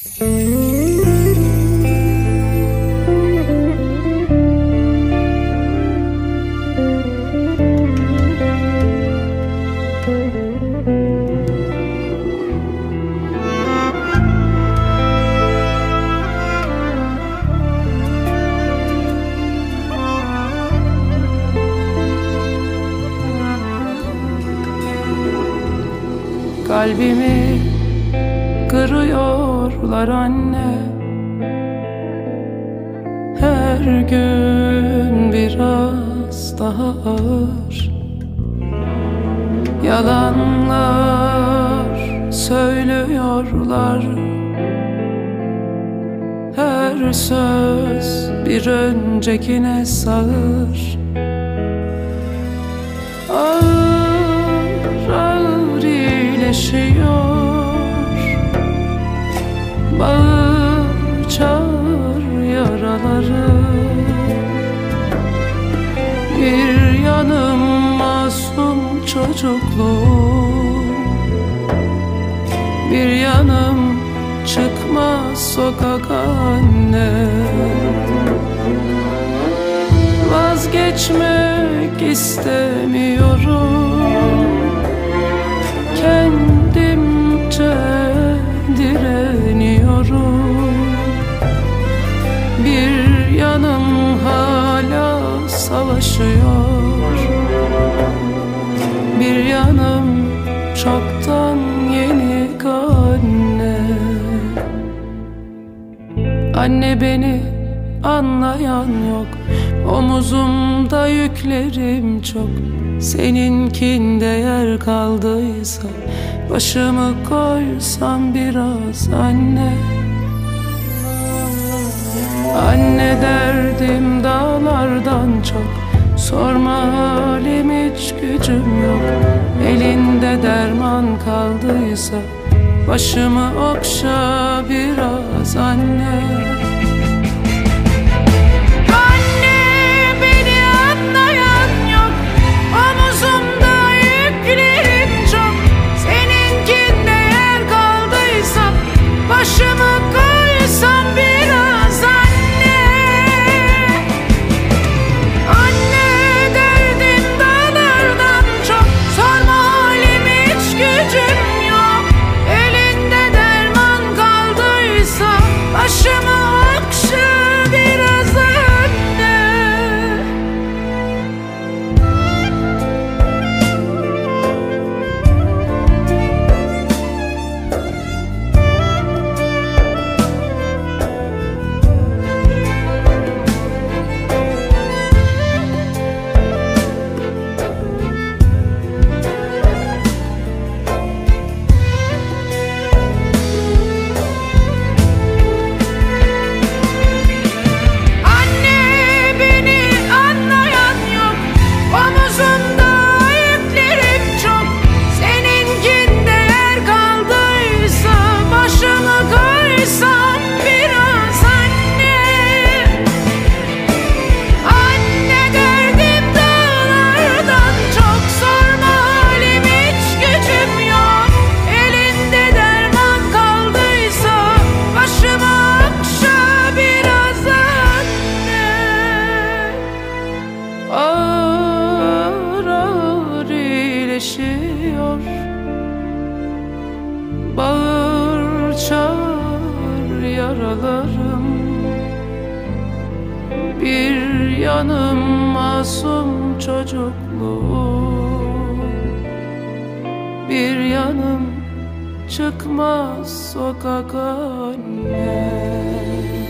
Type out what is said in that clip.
Kalbimi kırıyorlar anne, her gün biraz daha ağır. Yalanlar söylüyorlar, her söz bir öncekine sağır. Ağır ağır iyileşiyor, bağır çağır yaraları. Bir yanım masum çocukluğum, bir yanım çıkmaz sokak anne. Vazgeçmek istemiyorum, kendimce direniyorum. Bir yanım hala savaşıyor, bir yanım çoktan yenik anne. Anne, beni anlayan yok, omuzumda yüklerim çok. Seninkinde yer kaldıysa başımı koysam biraz anne. Anne, derdim dağlardan çok, sorma halim hiç gücüm yok. Elinde derman kaldıysa başımı okşa biraz anne. Başımı koysam biraz anne. Anne, derdim dağlardan çok, sorma halim hiç gücüm yok. Elinde derman kaldıysa başımı okşa biraz anne. Ağır ağır iyileşiyor, bağır çağır yaralarım. Bir yanım masum çocukluğum, bir yanım çıkmaz sokak anne.